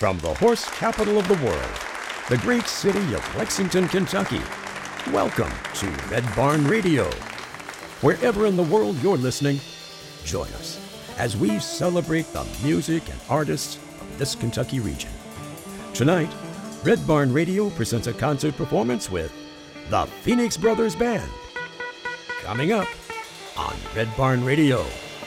From the horse capital of the world, the great city of Lexington, Kentucky, welcome to Red Barn Radio. Wherever in the world you're listening, join us as we celebrate the music and artists of this Kentucky region. Tonight, Red Barn Radio presents a concert performance with the Phoenix Brothers Band. Coming up on Red Barn Radio.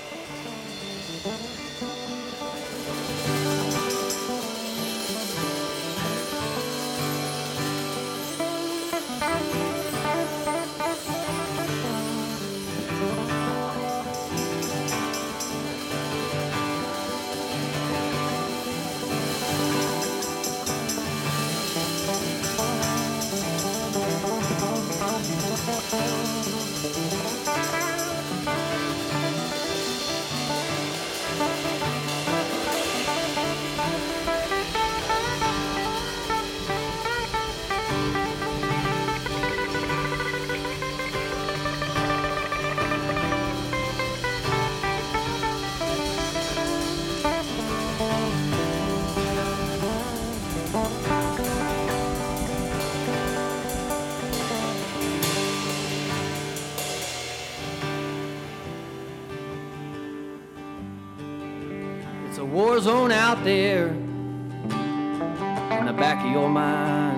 It's a war zone out there in the back of your mind.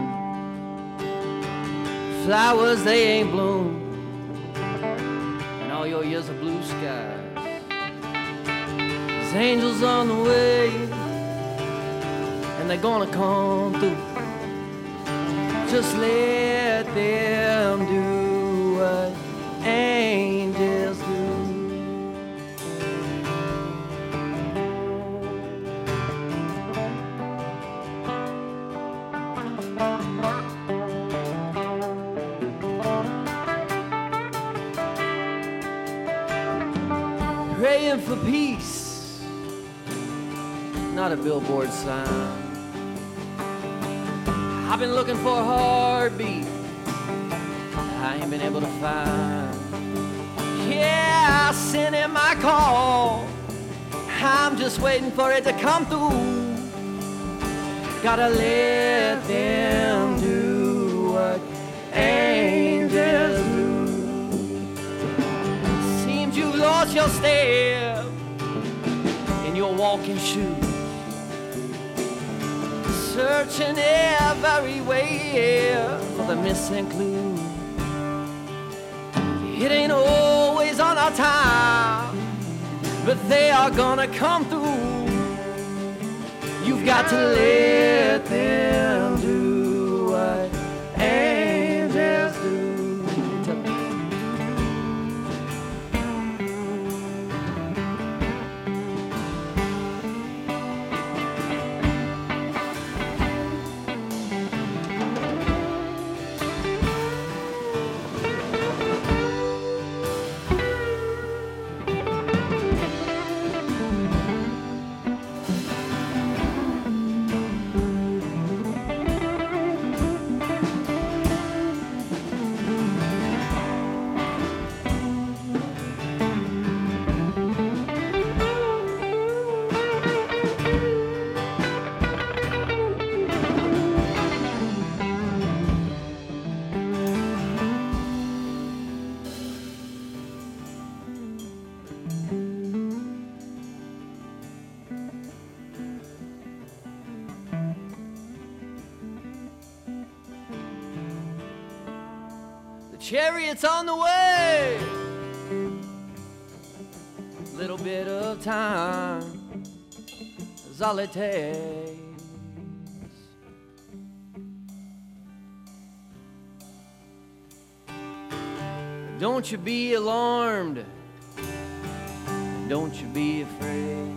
Flowers, they ain't bloomed in all your years of blue skies. There's angels on the way, and they're gonna come through. Just let them do what angels do. Praying for peace, not a billboard sign. I've been looking for a heartbeat I ain't been able to find. Yeah, I sent in my call, I'm just waiting for it to come through. Gotta let them do what angels do. Seems you lost your step in your walking shoes, searching everywhere for the missing clue. It ain't always on our time, but they are gonna come through. You've got to let them do what angels do. Chariot's on the way. Little bit of time is all it takes. Don't you be alarmed. Don't you be afraid.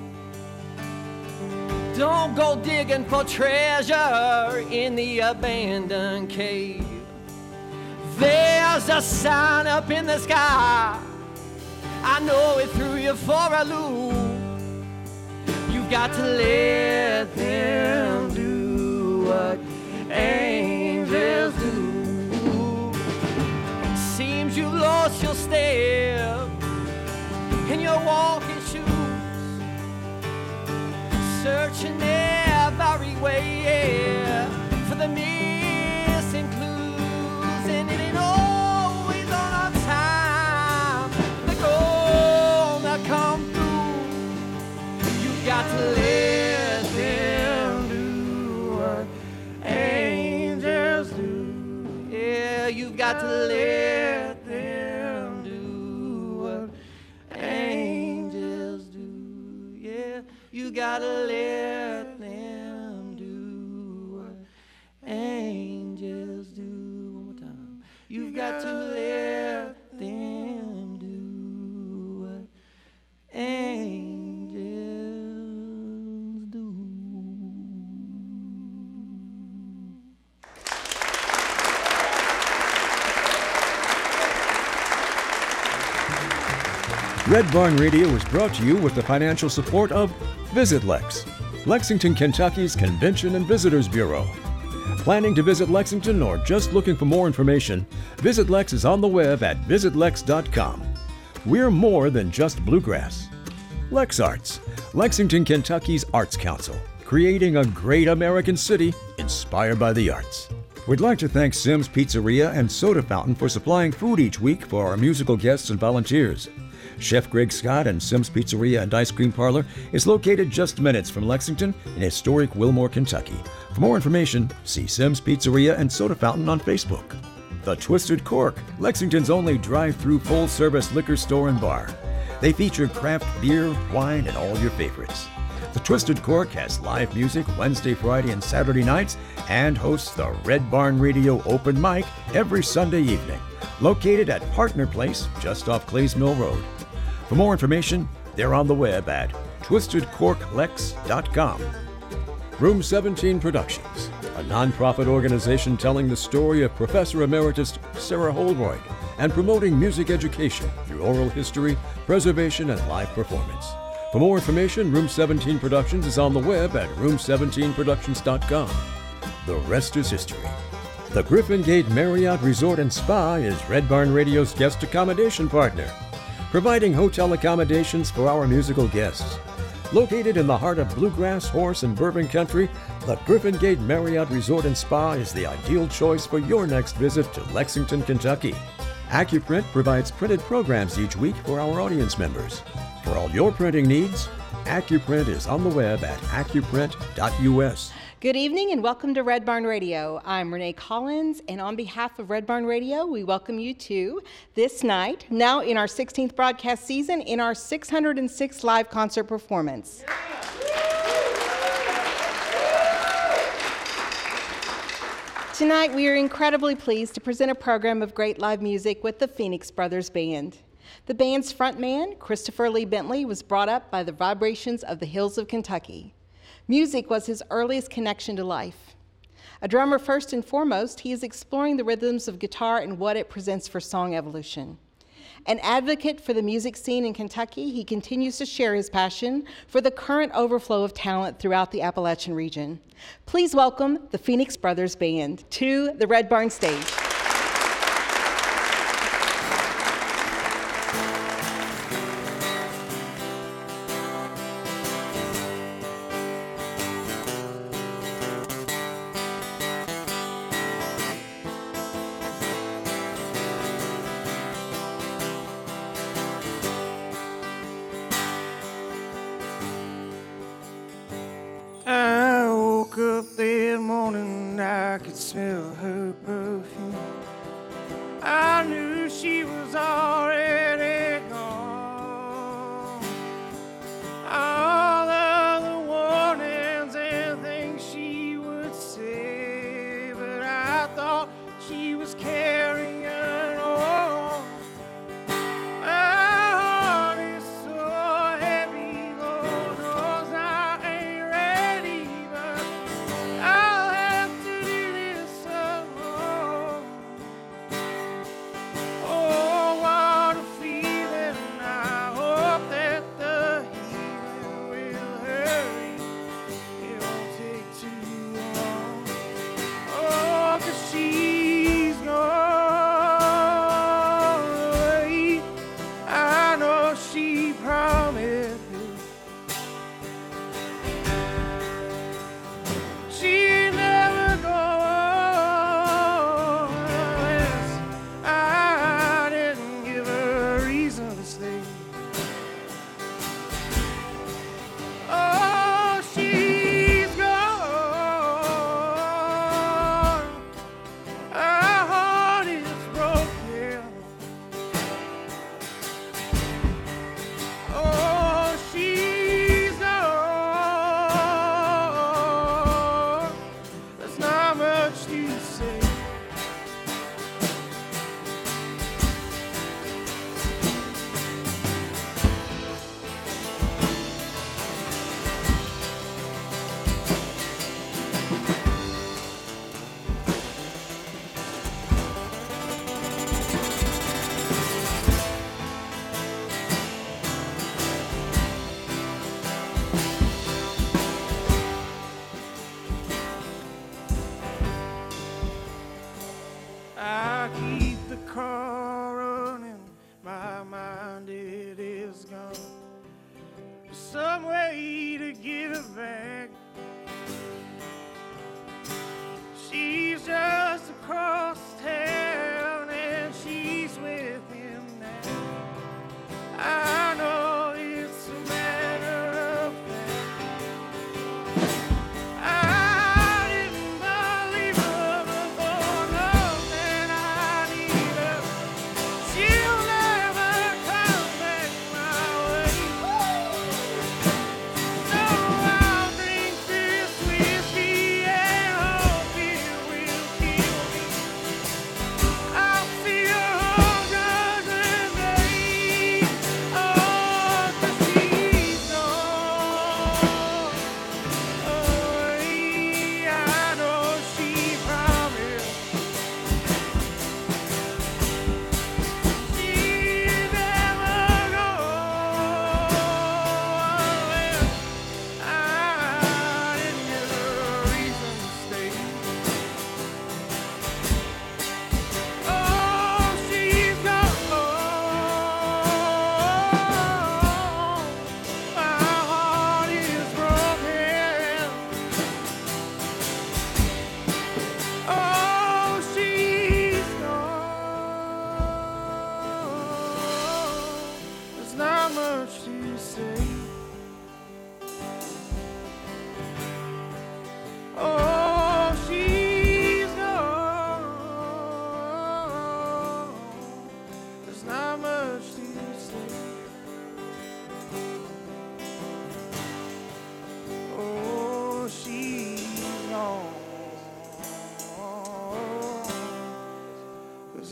Don't go digging for treasure in the abandoned cave. There's a sign up in the sky, I know it threw you for a loop. You've got to let them do what angels do. Seems you lost your step in your walking shoes, searching every way got to let them do what angels do. Yeah, you gotta let them do what angels do. One more time. You've got to let them do what angels do. Red Barn Radio is brought to you with the financial support of Visit Lex, Lexington, Kentucky's Convention and Visitors Bureau. Planning to visit Lexington or just looking for more information, Visit Lex is on the web at visitlex.com. We're more than just bluegrass. Lex Arts, Lexington, Kentucky's Arts Council, creating a great American city inspired by the arts. We'd like to thank Sim's Pizzeria and Soda Fountain for supplying food each week for our musical guests and volunteers. Chef Greg Scott and Sim's Pizzeria and Ice Cream Parlor is located just minutes from Lexington in historic Wilmore, Kentucky. For more information, see Sim's Pizzeria and Soda Fountain on Facebook. The Twisted Cork, Lexington's only drive-through full-service liquor store and bar. They feature craft beer, wine, and all your favorites. The Twisted Cork has live music Wednesday, Friday, and Saturday nights and hosts the Red Barn Radio Open Mic every Sunday evening, located at Partner Place just off Clays Mill Road. For more information, they're on the web at twistedcorklex.com. Room 17 Productions, a nonprofit organization telling the story of Professor Emeritus Sarah Holroyd and promoting music education through oral history, preservation, and live performance. For more information, Room 17 Productions is on the web at room17productions.com. The rest is history. The Griffin Gate Marriott Resort and Spa is Red Barn Radio's guest accommodation partner, providing hotel accommodations for our musical guests. Located in the heart of bluegrass, horse, and bourbon country, the Griffin Gate Marriott Resort and Spa is the ideal choice for your next visit to Lexington, Kentucky. AccuPrint provides printed programs each week for our audience members. For all your printing needs, AccuPrint is on the web at accuprint.us. Good evening and welcome to Red Barn Radio. I'm Renee Collins, and on behalf of Red Barn Radio, we welcome you to this night, now in our 16th broadcast season, in our 606th live concert performance. Tonight, we are incredibly pleased to present a program of great live music with the Phoenix Brothers Band. The band's frontman, Christopher Lee Bentley, was brought up by the vibrations of the hills of Kentucky. Music was his earliest connection to life. A drummer first and foremost, he is exploring the rhythms of guitar and what it presents for song evolution. An advocate for the music scene in Kentucky, he continues to share his passion for the current overflow of talent throughout the Appalachian region. Please welcome the Phoenix Brothers Band to the Red Barn stage. I woke up that morning, I could smell her perfume.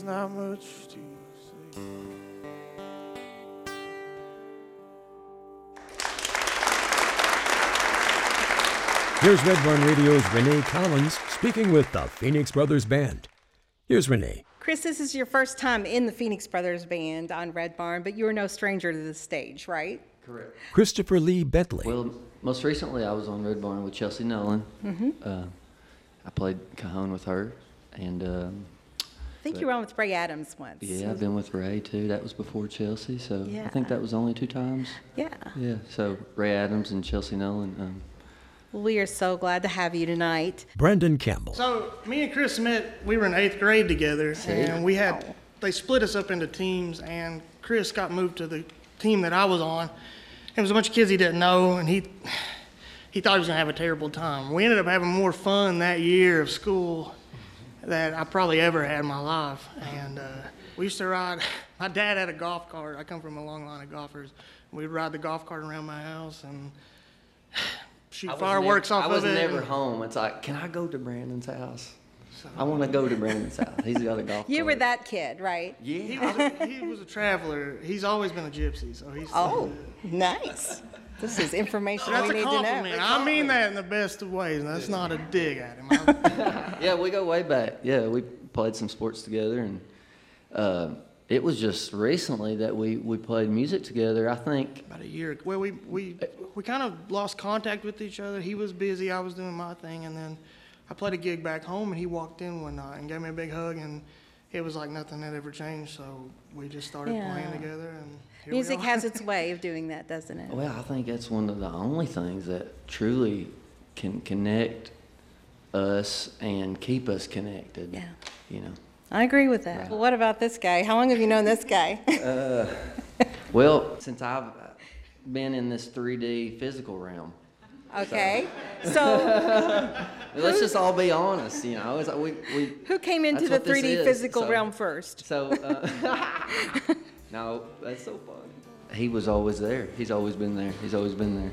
not much to say. Here's Red Barn Radio's Renee Collins speaking with the Phoenix Brothers Band. Here's Renee. Chris, this is your first time in the Phoenix Brothers Band on Red Barn, but you are no stranger to the stage, right? Correct. Christopher Lee Bentley. Well, most recently I was on Red Barn with Chelsea Nolan. I played cajon with her, and I think you were on with Ray Adams once. yeah, I've been with Ray too. That was before Chelsea, so Yeah. I think that was only 2 times. Yeah. Yeah, so Ray Adams and Chelsea Nolan. Well, we are so glad to have you tonight. Brandon Campbell. So me and Chris met, we were in 8th grade together, and they split us up into teams, and Chris got moved to the team that I was on. It was a bunch of kids he didn't know, and he thought he was gonna have a terrible time. We ended up having more fun that year of school that I probably ever had in my life. And we used to ride, my dad had a golf cart. I come from a long line of golfers. We'd ride the golf cart around my house and shoot fireworks off of it. I was never home. It's like, can I go to Brandon's house? I want to go to Brandon's house. He's got a golf cart. You were that kid, right? Yeah. He was a traveler. He's always been a gypsy, so he's. Oh, nice. This is information That's we a need to know. compliment. I mean that in the best of ways. And that's not a dig at him. Yeah, we go way back. Yeah, we played some sports together, and it was just recently that we played music together. I think About a year ago. Well, we kind of lost contact with each other. He was busy. I was doing my thing, and then I played a gig back home, and he walked in one night and gave me a big hug, and it was like nothing had ever changed. So we just started playing together, and here Music we are. has its way of doing that, doesn't it? Well, I think that's one of the only things that truly can connect us and keep us connected. Yeah. You know. I agree with that. Right. Well, what about this guy? How long have you known this guy? Well, since I've been in this 3D physical realm, Okay. So let's just all be honest. You know, it's like we who came into the that's what this 3D is, physical so- realm first? So, no, that's so funny. He was always there. He's always been there. He's always been there.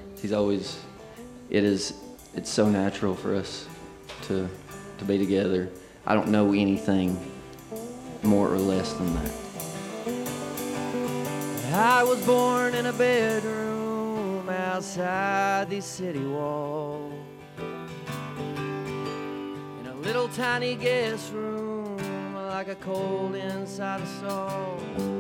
It's so natural for us to be together. I don't know anything more or less than that. I was born in a bedroom outside these city walls, in a little tiny guest room, like a cold inside a stall.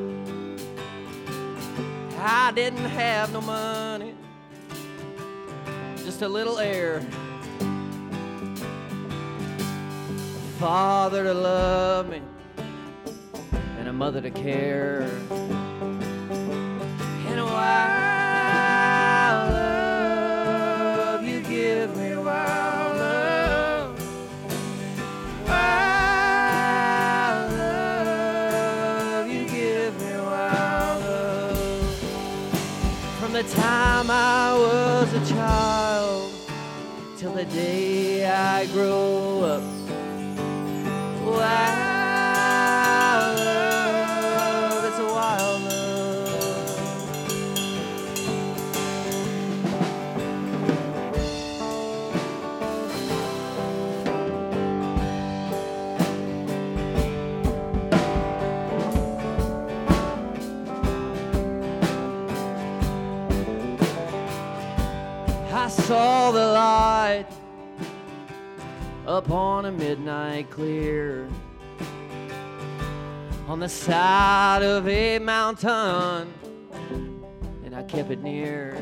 I didn't have no money, just a little air, a father to love me, and a mother to care. And a wild love, you give me wild love. Wild love, you give me wild love. From the time I was a child till the day I grow up. Wild love, it's a wild love. I saw the light upon a midnight clear on the side of a mountain, and I kept it near.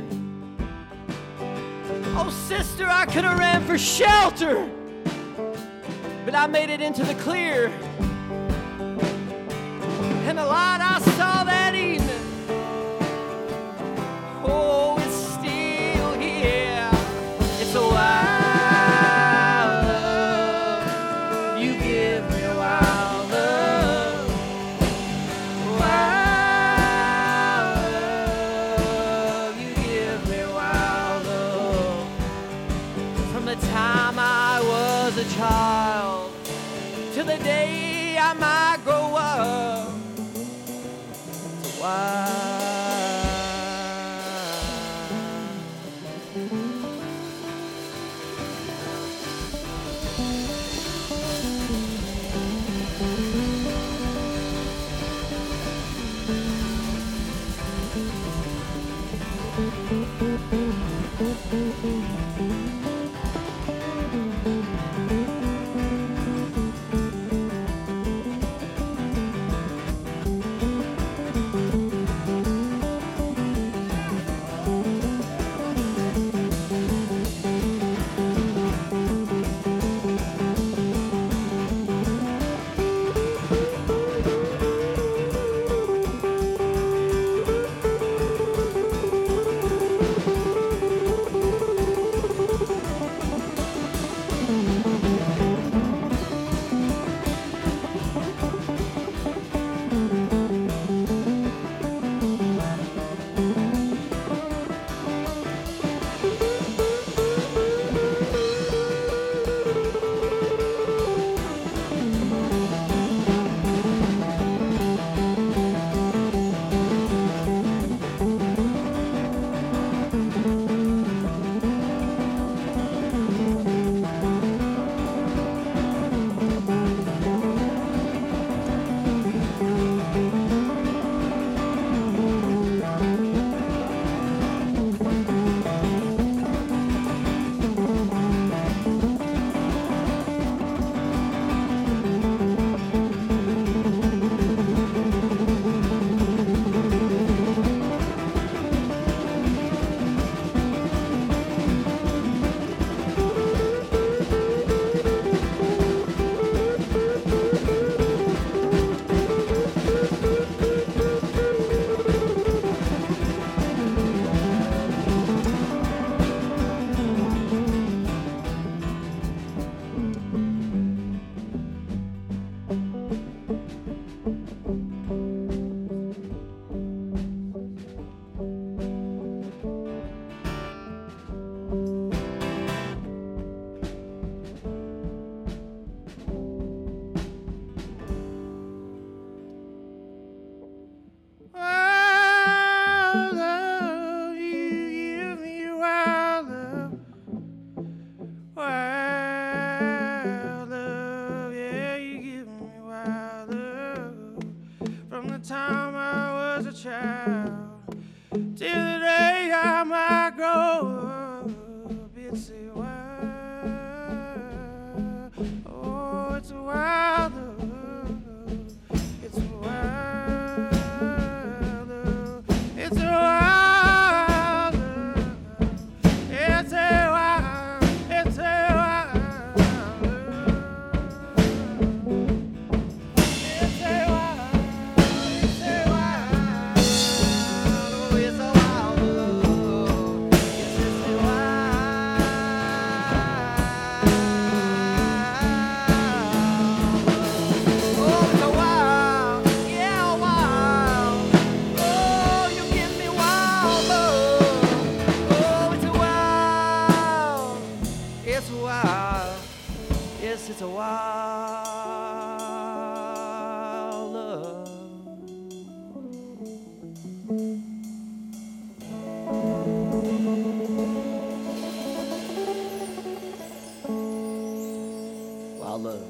Oh, sister, I could have ran for shelter, but I made it into the clear. And the light I saw that evening, oh, it's still here. It's a wild love. You give me wild love. Wild love. You give me wild love. From the time I was a child till the day I might grow up. It's a wild. guess it's a wild love. Wild love.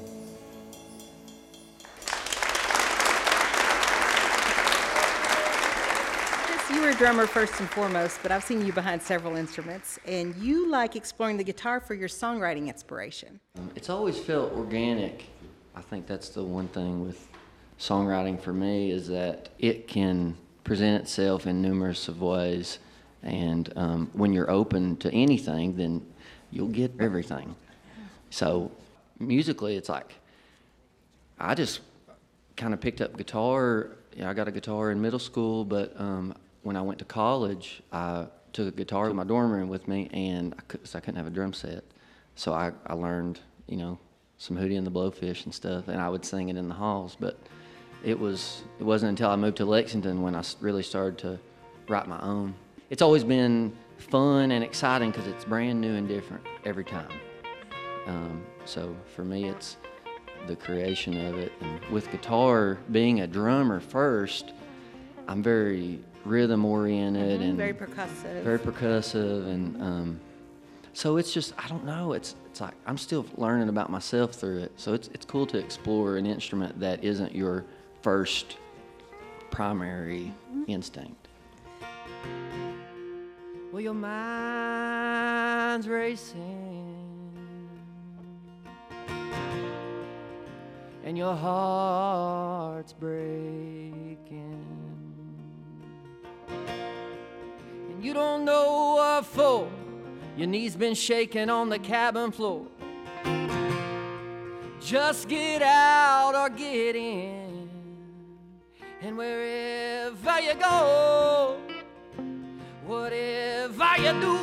You were a drummer first and foremost, but I've seen you behind several instruments, and you like exploring the guitar for your songwriting inspiration. It's always felt organic. I think that's the one thing with songwriting for me, is that it can present itself in numerous of ways, and when you're open to anything, then you'll get everything. So musically, it's like I just kind of picked up guitar. I got a guitar in middle school, but when I went to college, I took a guitar to my dorm room with me, and I couldn't have a drum set. So I learned, some Hootie and the Blowfish and stuff, and I would sing it in the halls. But it wasn't until I moved to Lexington when I really started to write my own. It's always been fun and exciting because it's brand new and different every time. So for me, it's the creation of it. And with guitar, being a drummer first, I'm very rhythm-oriented and very percussive. Very percussive, and so it's just, I don't know, it's like I'm still learning about myself through it. So it's cool to explore an instrument that isn't your first primary instinct. Well, your mind's racing and your heart's breaking, and you don't know what for. Your knees been shaking on the cabin floor. Just get out or get in, and wherever you go, whatever you do,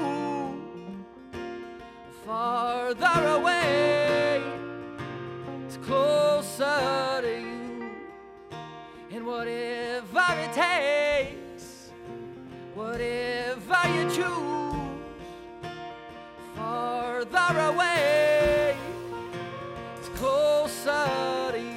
farther away, it's closer to you. And whatever it takes, whatever you choose, farther away, it's closer to you.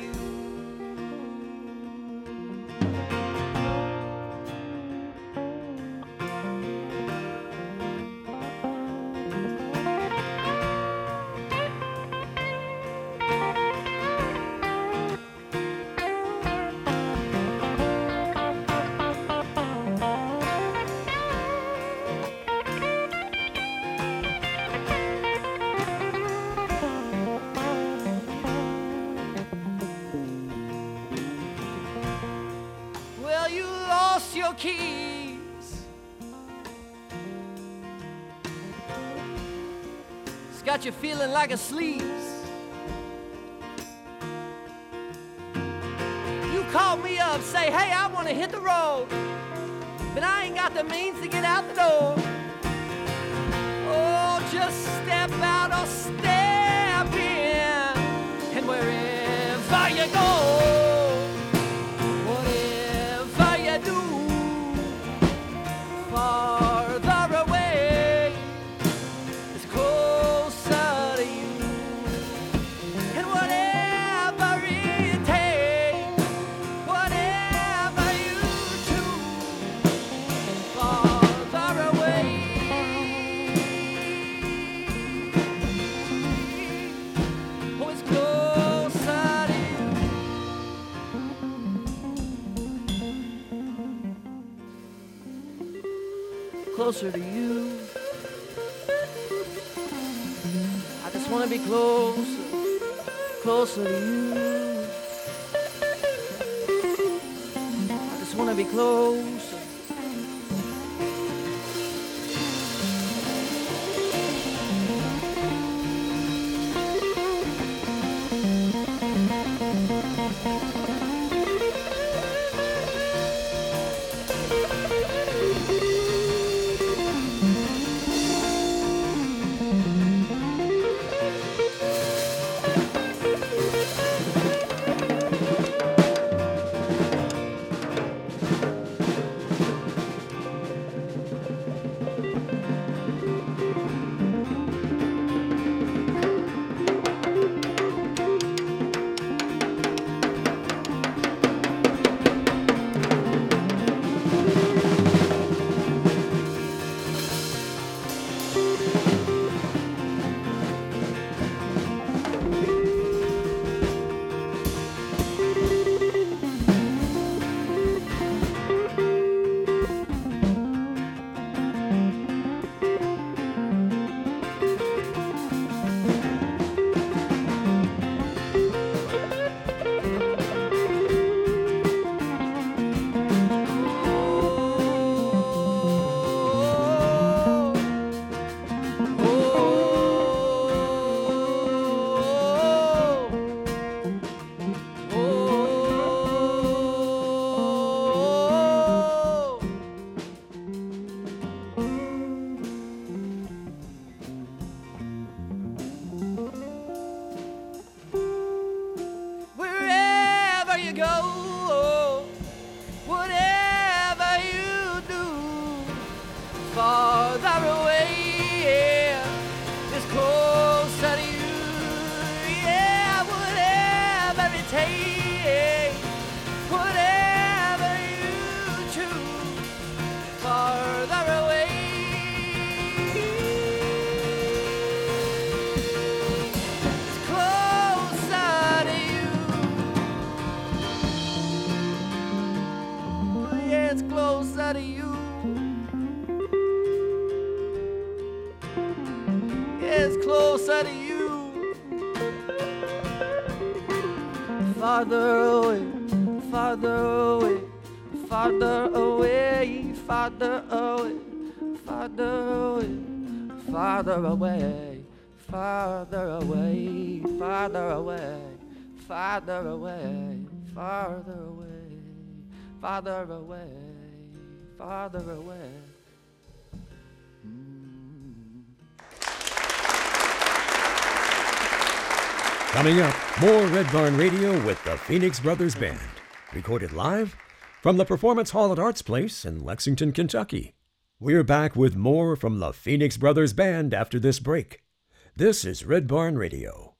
Your keys, it's got you feeling like a sleaze. You called me up, say, hey, I want to hit the road, but I ain't got the means to get out the door. Oh, just step out or step in, and wherever you go, farther away, it's closer to you. And whatever it takes, whatever you choose, farther away, oh, it's closer to you. Closer to you. I just want to be closer, closer to you. I just want to be closer. take whatever you choose farther away. It's closer to you. Yeah, it's closer to you. It's closer to you. Farther away, farther away, farther away, farther away, farther away, farther away, farther away, farther away, farther away, farther away, farther away, farther away. Coming up, more Red Barn Radio with the Phoenix Brothers Band. Recorded live from the Performance Hall at Arts Place in Lexington, Kentucky. We're back with more from the Phoenix Brothers Band after this break. This is Red Barn Radio.